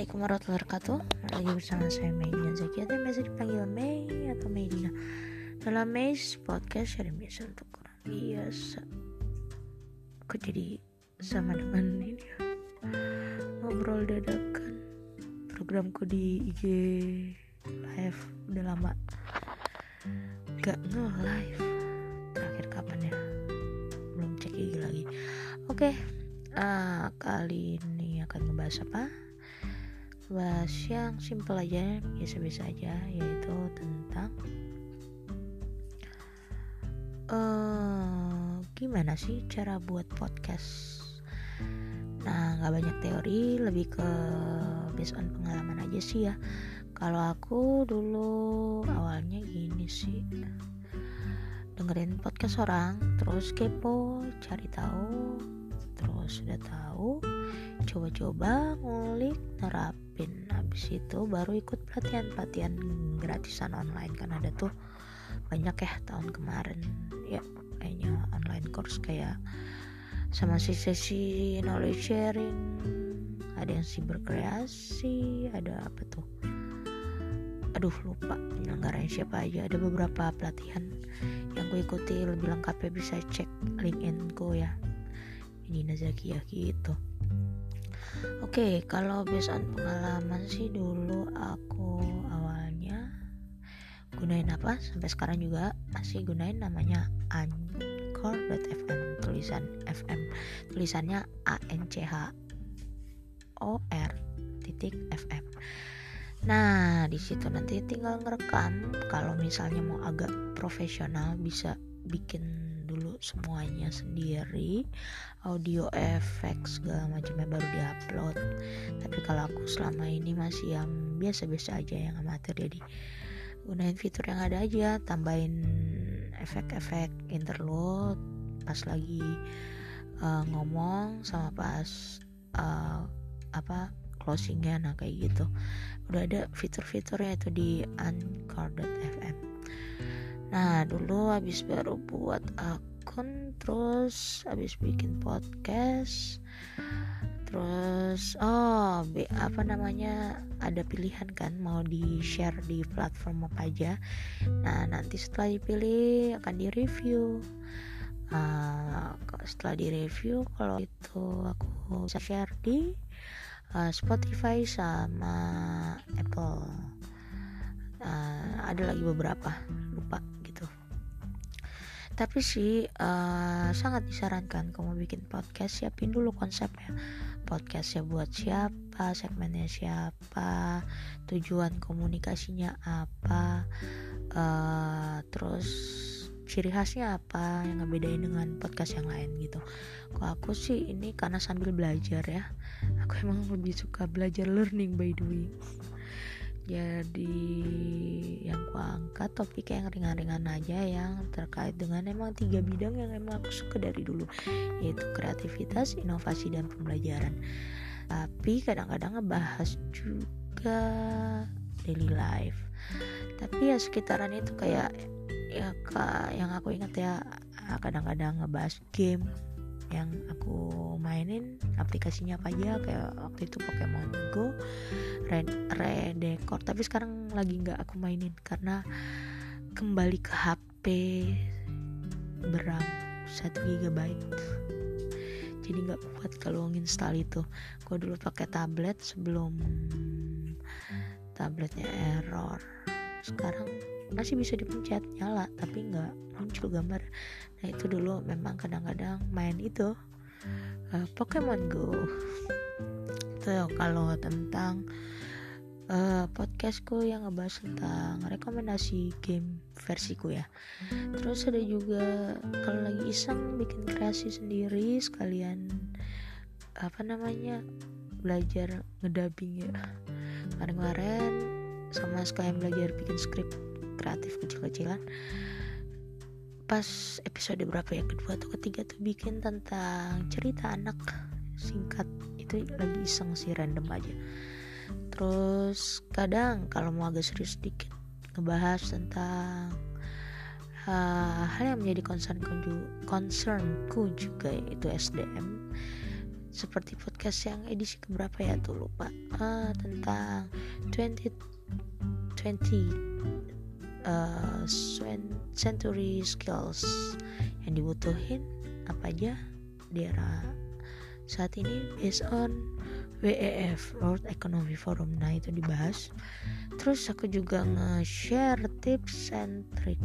Assalamualaikum warahmatullahi wabarakatuh. Lagi bersama saya Meidina Zaki atau biasa dipanggil Mei atau Meidina. Dalam Mei's podcast sharing biasa untuk orang biasa. Aku jadi sama dengan ini ya, ngobrol dadakan. Programku di IG live udah lama gak nge-live. Terakhir kapan ya? Belum cek IG lagi. Oke, kali ini akan ngebahas apa? Bahas yang simple aja, biasa-biasa aja, yaitu tentang gimana sih cara buat podcast. Nah, nggak banyak teori, lebih ke based on pengalaman aja sih ya. Kalau aku dulu awalnya gini sih, dengerin podcast orang, terus kepo, cari tahu, terus udah tahu, coba-coba, ngulik, nerapin. Habis itu baru ikut pelatihan gratisan online, kan ada tuh banyak ya tahun kemarin ya, kayaknya online course kayak sama sesi knowledge sharing, ada yang berkreasi, ada apa tuh, aduh lupa penyelenggaranya siapa aja. Ada beberapa pelatihan yang gue ikuti, lebih lengkapnya bisa cek LinkedIn ku ya, ini Nazaki ya gitu. Oke, kalau based on pengalaman sih, dulu aku awalnya gunain apa, sampai sekarang juga masih gunain, namanya Anchor.fm, tulisan FM, tulisannya ANCHOR.FM. Nah, di situ nanti tinggal ngerekam. Kalau misalnya mau agak profesional bisa bikin dulu semuanya sendiri, audio, efek segala macamnya baru diupload. Tapi kalau aku selama ini masih yang biasa-biasa aja, yang amatir, jadi gunain fitur yang ada aja, tambahin efek-efek interlude pas lagi ngomong sama pas closingnya, nah kayak gitu. Udah ada fitur-fiturnya itu di Anchor.fm. Nah, dulu habis baru buat akun, terus habis bikin podcast, terus ada pilihan kan mau di share di platform apa aja. Nah, nanti setelah dipilih akan direview. Setelah direview, kalau itu aku bisa share di Spotify sama Apple. Ada lagi beberapa, lupa gitu. Tapi sih sangat disarankan kamu bikin podcast, siapin dulu konsepnya. Podcastnya buat siapa, segmennya siapa, tujuan komunikasinya apa, terus ciri khasnya apa yang ngebedain dengan podcast yang lain gitu. Kalau aku sih ini karena sambil belajar ya, aku emang lebih suka belajar, learning by doing. Jadi yang ku angkat topik yang ringan-ringan aja, yang terkait dengan emang 3 bidang yang emang aku suka dari dulu, yaitu kreativitas, inovasi, dan pembelajaran. Tapi kadang-kadang ngebahas juga daily life. Tapi ya sekitaran itu, kayak ya yang aku ingat ya, kadang-kadang ngebahas game yang aku mainin, aplikasinya apa aja, kayak waktu itu Pokemon Go, Redecor. Tapi sekarang lagi nggak aku mainin karena kembali ke HP beram 1 GB, jadi nggak kuat kalau nginstal itu. Gue dulu pakai tablet sebelum tabletnya error. Sekarang masih bisa dipencet nyala tapi nggak muncul gambar. Nah, itu dulu memang kadang-kadang main itu Pokemon Go. Itu kalau tentang podcastku yang ngebahas tentang rekomendasi game versiku ya. Terus ada juga kalau lagi iseng bikin kreasi sendiri, sekalian belajar ngedubbing ya. Kemarin sama sekalian belajar bikin skrip kreatif kecil-kecilan. Pas episode berapa ya, kedua atau ketiga tuh, bikin tentang cerita anak singkat. Itu lagi iseng sih, random aja. Terus kadang kalau mau agak serius sedikit, ngebahas tentang hal yang menjadi concernku juga, yaitu SDM. seperti podcast yang edisi keberapa ya tuh lupa, tentang 2020 century skills yang dibutuhin apa aja di era saat ini based on WEF, World Economic Forum. Nah itu dibahas. Terus aku juga nge-share tips and trick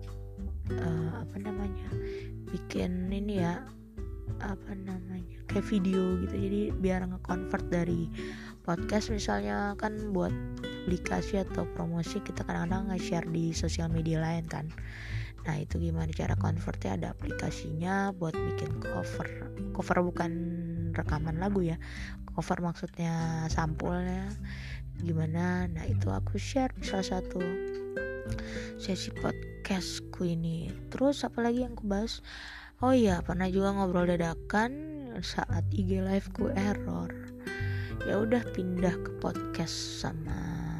bikin ini ya, kayak video gitu. Jadi biar nge-convert dari podcast misalnya kan buat publikasi atau promosi, kita kadang-kadang nge-share di sosial media lain kan. Nah itu gimana cara convertnya, ada aplikasinya buat bikin cover bukan rekaman lagu ya, cover maksudnya sampulnya gimana. Nah itu aku share di salah satu sesi podcastku ini. Terus apalagi yang aku bahas, oh iya pernah juga ngobrol dadakan saat IG live ku error, ya udah pindah ke podcast sama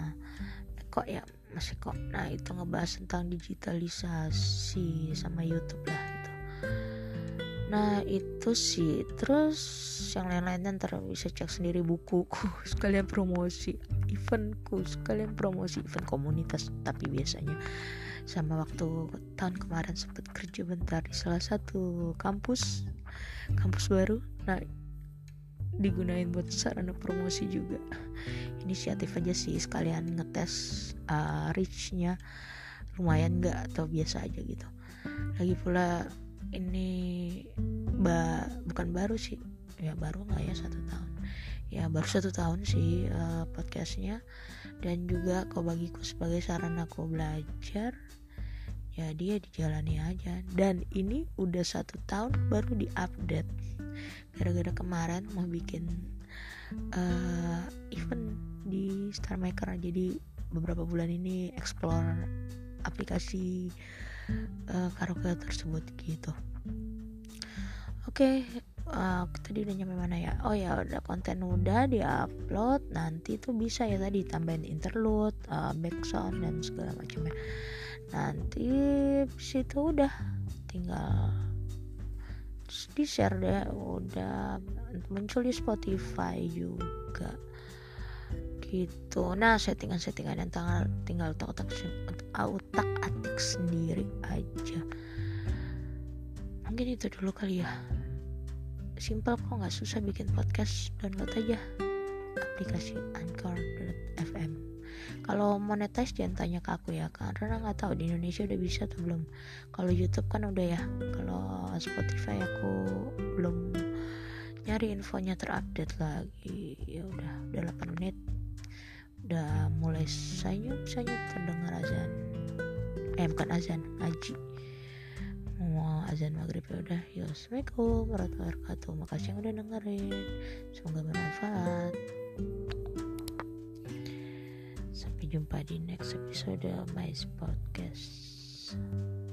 Mas Eko. Nah itu ngebahas tentang digitalisasi sama YouTube lah itu. Nah itu sih. Terus yang lain-lainnya ntar bisa cek sendiri, bukuku sekalian promosi, eventku sekalian promosi, event komunitas tapi biasanya. Sama waktu tahun kemarin sempat kerja bentar di salah satu kampus baru. Nah digunain buat sarana promosi juga. Inisiatif aja sih, sekalian ngetes reach-nya lumayan gak atau biasa aja gitu. Lagi pula ini bukan baru sih ya, baru gak ya 1 tahun ya, baru 1 tahun sih podcastnya. Dan juga kalau bagiku sebagai sarana aku belajar, ya dia dijalani aja. Dan ini udah 1 tahun baru diupdate gara-gara kemarin mau bikin event di Star Maker. Jadi beberapa bulan ini explore aplikasi karaoke tersebut gitu. Oke, tadi udah nyampe mana ya? Oh ya, udah konten udah diupload. Nanti tuh bisa ya tadi tambahin interlude, background dan segala macamnya. Nanti situ udah tinggal di share deh, udah muncul di Spotify juga gitu. Nah settingan yang tinggal otak atik sendiri aja. Mungkin itu dulu kali ya. Simple kok, nggak susah bikin podcast. Download aja aplikasi Anchor.fm. Kalau monetize jangan tanya ke aku ya, karena nggak tahu di Indonesia udah bisa atau belum. Kalau YouTube kan udah ya. Kalau Spotify aku belum nyari infonya terupdate lagi. Ya udah 8 menit. Udah mulai senyum terdengar azan. Bukan azan, ngaji. Mau azan maghrib ya udah. Assalamualaikum warahmatullahi wabarakatuh. Makasih yang udah dengerin. Semoga bermanfaat. Sampai jumpa di next episode My Podcast.